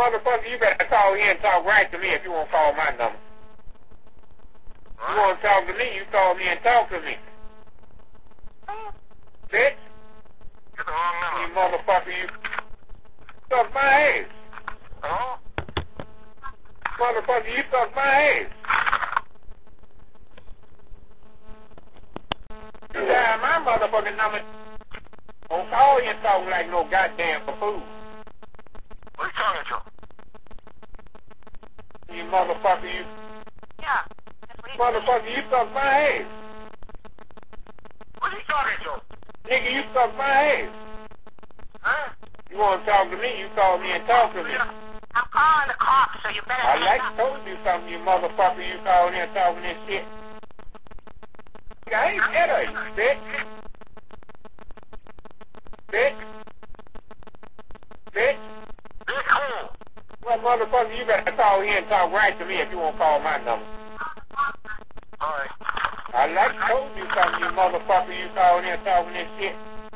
Motherfucker, you better call here and talk right to me if you want to call my number. You want to talk to me, you call me and talk to me. Bitch. Get the wrong number. You motherfucker, you suck my ass. Hello? Motherfucker, you suck my ass. You dial my motherfucking number. Don't call you and talk like no goddamn fool. What are you talking to? You motherfucker, you. Yeah. Motherfucker, you suck my ass. What are you talking to? Nigga, you suck my ass. Huh? You want to talk to me, you call me and talk to me. I'm calling the cops, so you better I hang like up. told you something, you motherfucker, you calling in talking this shit. I ain't scared of you, bitch. Bitch. Bitch. Big hole. Well, motherfucker, you better call here and talk right to me if you want to call my number. All right. I like told you something, you motherfucker, you calling in talking this shit.